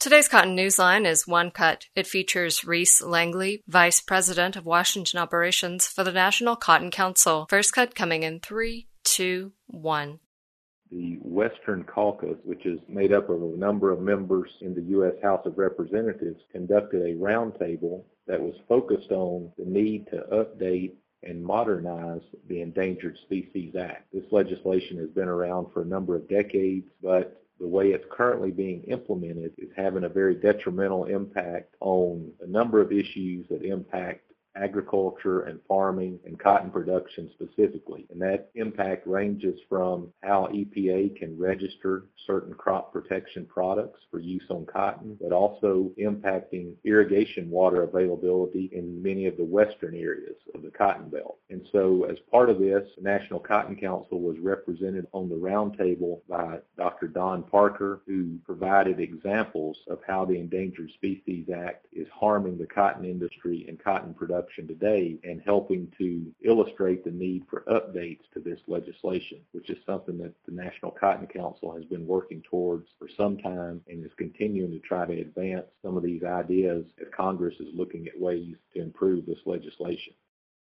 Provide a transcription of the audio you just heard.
Today's Cotton Newsline is One Cut. It features Reese Langley, Vice President of Washington Operations for the National Cotton Council. First cut coming in 3, 2, 1. The Western Caucus, which is made up of a number of members in the U.S. House of Representatives, conducted a roundtable that was focused on the need to update and modernize the Endangered Species Act. This legislation has been around for a number of decades, but the way it's currently being implemented is having a very detrimental impact on a number of issues that impact agriculture and farming and cotton production specifically. And that impact ranges from how EPA can register certain crop protection products for use on cotton, but also impacting irrigation water availability in many of the western areas of the Cotton Belt. And so as part of this, the National Cotton Council was represented on the roundtable by Dr. Don Parker, who provided examples of how the Endangered Species Act is harming the cotton industry and cotton production today, and helping to illustrate the need for updates to this legislation, which is something that the National Cotton Council has been working towards for some time and is continuing to try to advance some of these ideas as Congress is looking at ways to improve this legislation.